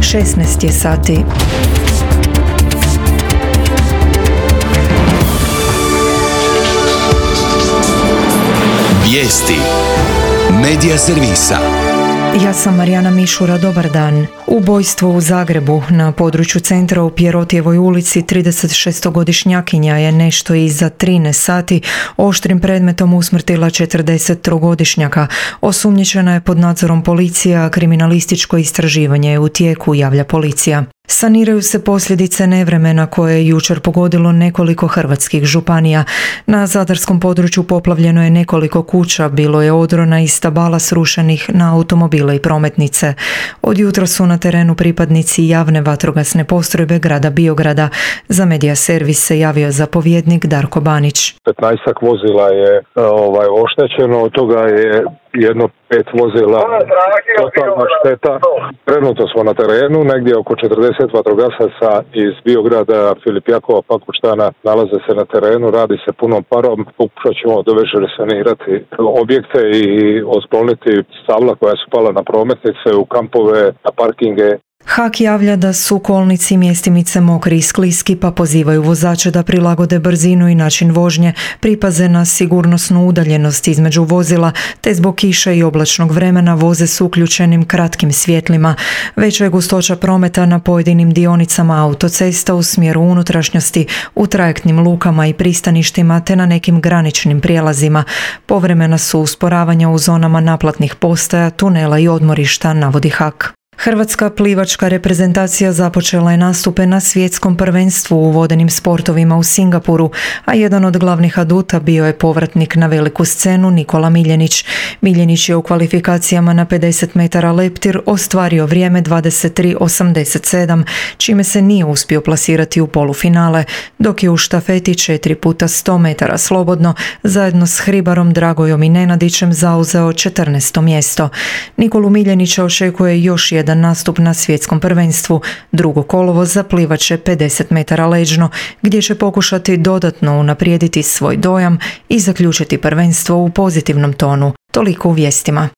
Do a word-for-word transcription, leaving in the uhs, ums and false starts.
šesnaest je sati. Vijesti Medija servisa. Ja sam Marijana Mišura, dobar dan. Ubojstvo u Zagrebu na području centra u Pjerotjevoj ulici tridesetšestogodišnjakinja je nešto iza trinaest sati oštrim predmetom usmrtila četrdesettrogodišnjaka. Osumnjičena je pod nadzorom policije, a kriminalističko istraživanje je u tijeku, javlja policija. Saniraju se posljedice nevremena koje je jučer pogodilo nekoliko hrvatskih županija. Na zadarskom području poplavljeno je nekoliko kuća, bilo je odrona i stabala srušenih na automobile i prometnice. Od jutra su na terenu pripadnici javne vatrogasne postrojbe grada Biograda. Za Medija servis se javio zapovjednik Darko Banić. petnaestak vozila je ovaj, oštećeno, od toga je jedno pet vozila totalna šteta. Trenutno smo na terenu, negdje oko četrdeset vatrogasaca iz Biograda, Filip Jakova, Pakoštana nalaze se na terenu, radi se punom parom. Pokušat ćemo do večeri sanirati objekte i otkloniti stabla koja su pala na prometnice, u kampove, na parkinge. Hak javlja da su kolnici mjestimice mokri i skliski, pa pozivaju vozače da prilagode brzinu i način vožnje, pripaze na sigurnosnu udaljenost između vozila, te zbog kiše i oblačnog vremena voze s uključenim kratkim svjetlima. Veća je gustoća prometa na pojedinim dionicama autocesta u smjeru unutrašnjosti, u trajektnim lukama i pristaništima te na nekim graničnim prijelazima. Povremena su usporavanja u zonama naplatnih postaja, tunela i odmorišta, navodi Hak. Hrvatska plivačka reprezentacija započela je nastupe na svjetskom prvenstvu u vodenim sportovima u Singapuru, a jedan od glavnih aduta bio je povratnik na veliku scenu Nikola Miljenić. Miljenić je u kvalifikacijama na pedeset metara leptir ostvario vrijeme dvadeset tri osamdeset sedam, čime se nije uspio plasirati u polufinale, dok je u štafeti četiri puta sto metara slobodno zajedno s Hribarom, Dragojom i Nenadićem zauzeo četrnaesto mjesto. Nikolu Miljenića očekuje još jedan nastup na svjetskom prvenstvu, drugo kolovoza plivaće pedeset metara leđno, gdje će pokušati dodatno unaprijediti svoj dojam i zaključiti prvenstvo u pozitivnom tonu. Toliko u vijestima.